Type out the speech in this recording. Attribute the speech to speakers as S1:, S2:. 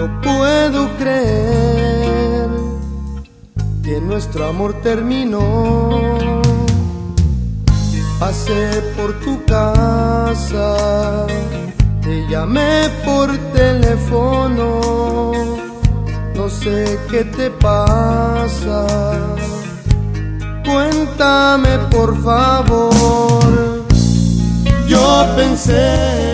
S1: No puedo creer que nuestro amor terminó. Pasé por tu casa, te llamé por teléfono, no sé qué te pasa, cuéntame por favor. Yo pensé